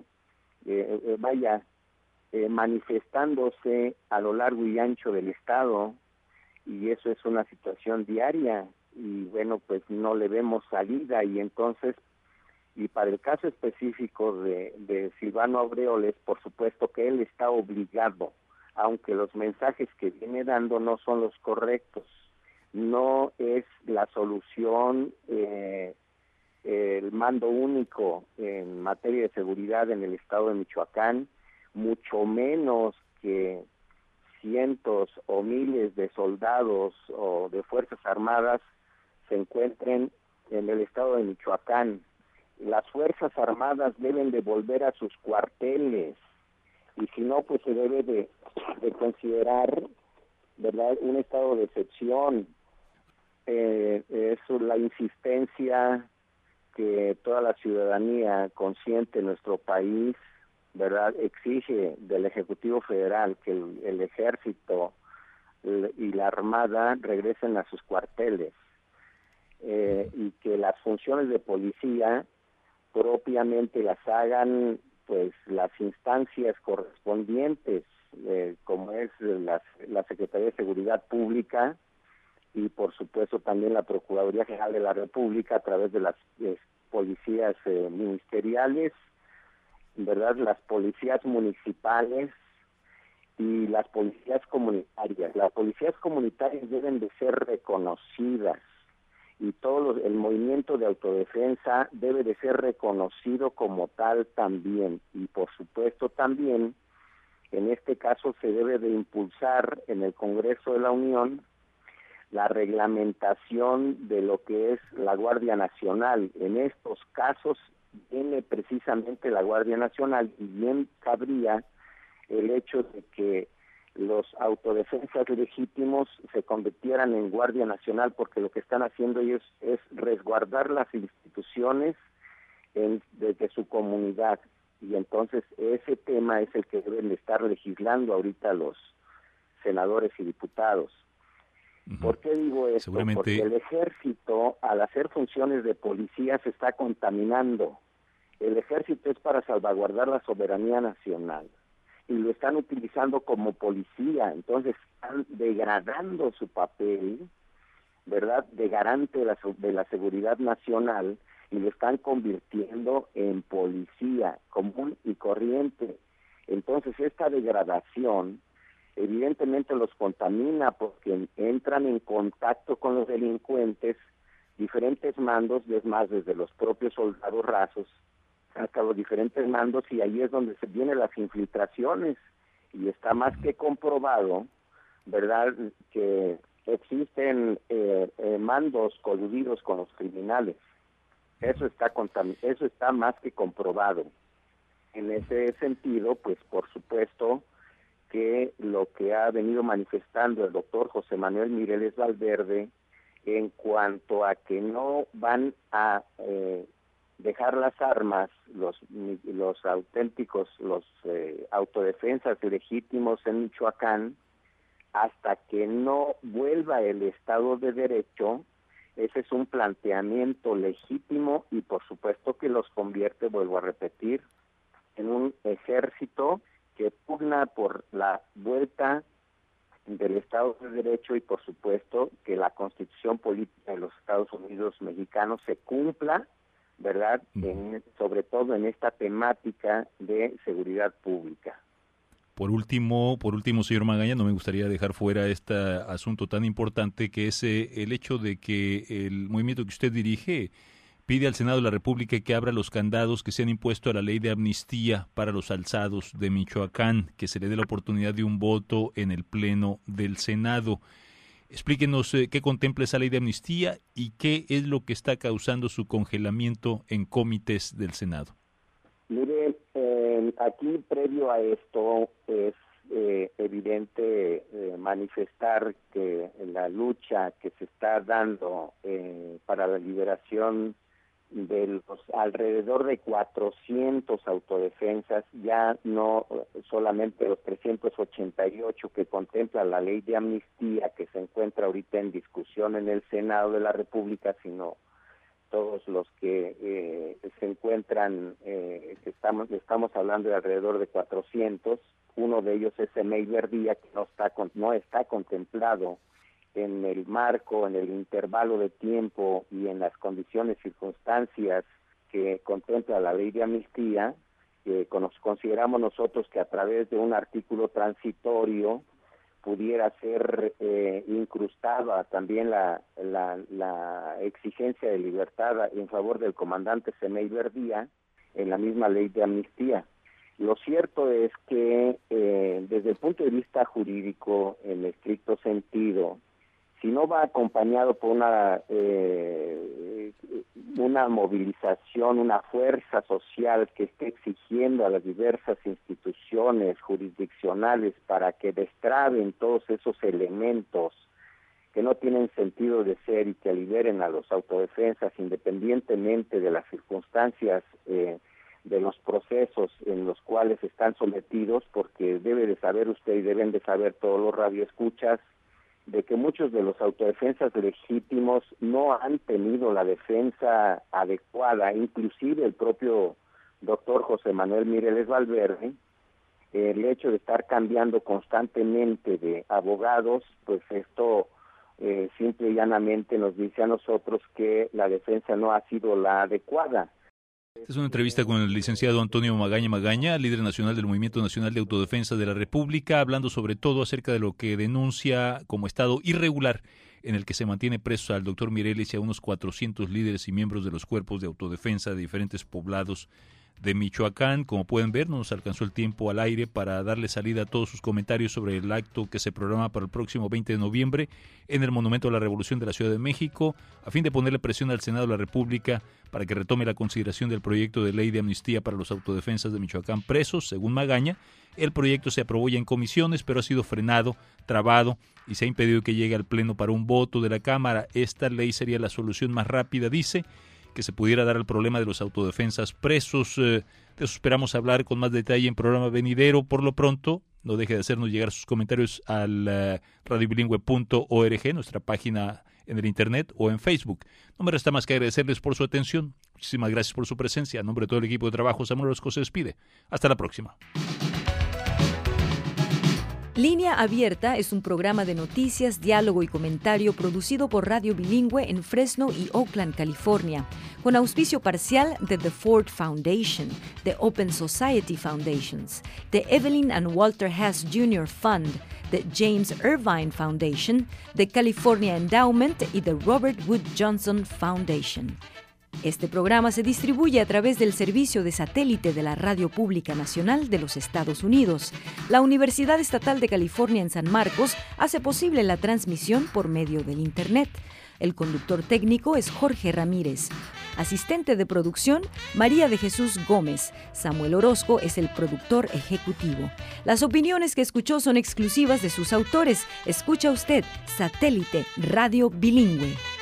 manifestándose a lo largo y ancho del estado, y eso es una situación diaria, y bueno, pues no le vemos salida. Y entonces, y para el caso específico de Silvano Aureoles, por supuesto que él está obligado, aunque los mensajes que viene dando no son los correctos, no es la solución el mando único en materia de seguridad en el estado de Michoacán, mucho menos que cientos o miles de soldados o de fuerzas armadas se encuentren en el estado de Michoacán. Las fuerzas armadas deben de volver a sus cuarteles, y si no, pues se debe de considerar, ¿verdad?, un estado de excepción. Es la insistencia que toda la ciudadanía consciente en nuestro país, ¿verdad?, exige del Ejecutivo Federal, que el Ejército y la Armada regresen a sus cuarteles, y que las funciones de policía propiamente las hagan pues las instancias correspondientes, como es la Secretaría de Seguridad Pública, y por supuesto también la Procuraduría General de la República a través de las policías ministeriales, ¿verdad?, las policías municipales y las policías comunitarias. Las policías comunitarias deben de ser reconocidas, y el movimiento de autodefensa debe de ser reconocido como tal también. Y por supuesto también, en este caso, se debe de impulsar en el Congreso de la Unión la reglamentación de lo que es la Guardia Nacional. En estos casos viene precisamente la Guardia Nacional, y bien cabría el hecho de que los autodefensas legítimos se convirtieran en Guardia Nacional, porque lo que están haciendo ellos es resguardar las instituciones desde su comunidad, y entonces ese tema es el que deben de estar legislando ahorita los senadores y diputados. ¿Por qué digo esto? Porque el ejército, al hacer funciones de policía, se está contaminando. El ejército es para salvaguardar la soberanía nacional, y lo están utilizando como policía, entonces están degradando su papel, ¿verdad?, de garante de la seguridad nacional, y lo están convirtiendo en policía común y corriente. Entonces esta degradación evidentemente los contamina, porque entran en contacto con los delincuentes diferentes mandos, es más, desde los propios soldados rasos hasta los diferentes mandos, y ahí es donde se vienen las infiltraciones, y está más que comprobado, ¿verdad?, que existen mandos coludidos con los criminales. Eso está más que comprobado. En ese sentido, pues por supuesto que lo que ha venido manifestando el doctor José Manuel Mireles Valverde en cuanto a que no van a dejar las armas los auténticos, los autodefensas legítimos en Michoacán, hasta que no vuelva el Estado de Derecho. Ese es un planteamiento legítimo, y por supuesto que los convierte, vuelvo a repetir, en un ejército que pugna por la vuelta del Estado de Derecho, y por supuesto que la Constitución política de los Estados Unidos mexicanos se cumpla, ¿verdad?, sobre todo en esta temática de seguridad pública. Por último, señor Magaña, no me gustaría dejar fuera este asunto tan importante, que es el hecho de que el movimiento que usted dirige pide al Senado de la República que abra los candados que se han impuesto a la ley de amnistía para los alzados de Michoacán, que se le dé la oportunidad de un voto en el Pleno del Senado. Explíquenos qué contempla esa ley de amnistía y qué es lo que está causando su congelamiento en comités del Senado. Mire, aquí previo a esto es evidente manifestar que la lucha que se está dando para la liberación de los alrededor de 400 autodefensas, ya no solamente los 388 que contempla la ley de amnistía que se encuentra ahorita en discusión en el Senado de la República, sino todos los que se encuentran, que estamos hablando de alrededor de 400. Uno de ellos es Semey Verdía, que no está contemplado en el marco, en el intervalo de tiempo y en las condiciones, circunstancias que contempla la ley de amnistía. Consideramos nosotros que a través de un artículo transitorio pudiera ser incrustada también la exigencia de libertad en favor del comandante Semey Verdía en la misma ley de amnistía. Lo cierto es que desde el punto de vista jurídico, en estricto sentido, si no va acompañado por una movilización, una fuerza social que esté exigiendo a las diversas instituciones jurisdiccionales para que destraben todos esos elementos que no tienen sentido de ser y que liberen a los autodefensas independientemente de las circunstancias de los procesos en los cuales están sometidos, porque debe de saber usted y deben de saber todos los radioescuchas de que muchos de los autodefensas legítimos no han tenido la defensa adecuada, inclusive el propio doctor José Manuel Mireles Valverde. El hecho de estar cambiando constantemente de abogados, pues esto simple y llanamente nos dice a nosotros que la defensa no ha sido la adecuada. Es una entrevista con el licenciado Antonio Magaña, líder nacional del Movimiento Nacional de Autodefensa de la República, hablando sobre todo acerca de lo que denuncia como estado irregular en el que se mantiene preso al doctor Mireles y a unos 400 líderes y miembros de los cuerpos de autodefensa de diferentes poblados de Michoacán. Como pueden ver, no nos alcanzó el tiempo al aire para darle salida a todos sus comentarios sobre el acto que se programa para el próximo 20 de noviembre en el Monumento a la Revolución de la Ciudad de México, a fin de ponerle presión al Senado de la República para que retome la consideración del proyecto de ley de amnistía para los autodefensas de Michoacán presos. Según Magaña, el proyecto se aprobó ya en comisiones, pero ha sido frenado, trabado y se ha impedido que llegue al Pleno para un voto de la Cámara. Esta ley sería la solución más rápida, dice, que se pudiera dar al problema de los autodefensas presos. De eso esperamos hablar con más detalle en programa venidero. Por lo pronto, no deje de hacernos llegar sus comentarios al radiobilingüe.org, nuestra página en el internet, o en Facebook. No me resta más que agradecerles por su atención. Muchísimas gracias por su presencia. A nombre de todo el equipo de trabajo, Samuel Orozco se despide. Hasta la próxima. Línea Abierta es un programa de noticias, diálogo y comentario producido por Radio Bilingüe en Fresno y Oakland, California, con auspicio parcial de The Ford Foundation, The Open Society Foundations, The Evelyn and Walter Hess Jr. Fund, The James Irvine Foundation, The California Endowment y The Robert Wood Johnson Foundation. Este programa se distribuye a través del servicio de satélite de la Radio Pública Nacional de los Estados Unidos. La Universidad Estatal de California en San Marcos hace posible la transmisión por medio del Internet. El conductor técnico es Jorge Ramírez. Asistente de producción, María de Jesús Gómez. Samuel Orozco es el productor ejecutivo. Las opiniones que escuchó son exclusivas de sus autores. Escucha usted Satélite Radio Bilingüe.